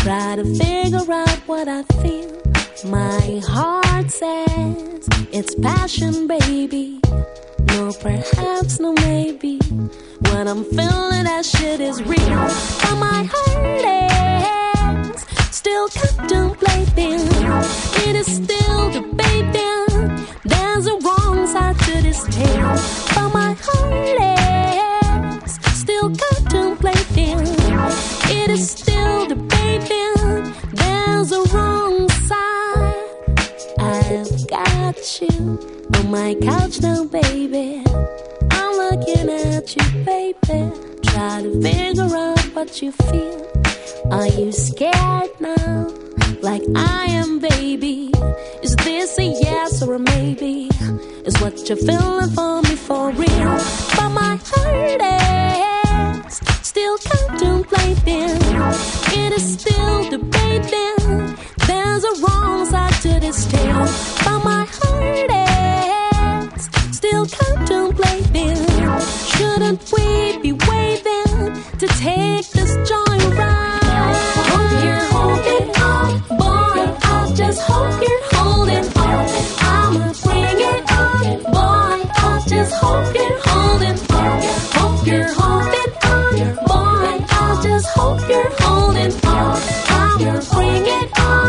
Try to figure out what I feel. My heart says it's passion, baby. No, perhaps, no, maybe. When I'm feeling that shit is real. But my heart is still contemplating. It is still debating. There's a wrong side to this tale. But my heart is still contemplating. It is still debating. There's a wrong side. I've got you on my couch now, baby. I'm looking at you, baby. Try to figure out what you feel. Are you scared now? Like I am, baby. Is this a yes or a maybe? Is what you're feeling for me for real? But my heart is still contemplating. It is still debating. There's a wrong side to this tale. But my heart is still contemplating. Shouldn't we be waiting to take this joyride? Hope you're holding on, boy. I just hope you're holding on. I'ma bring it on, boy. I just hope you're holding on. Hope you're holding on, boy. I just hope you're holding on. I'ma bring it on.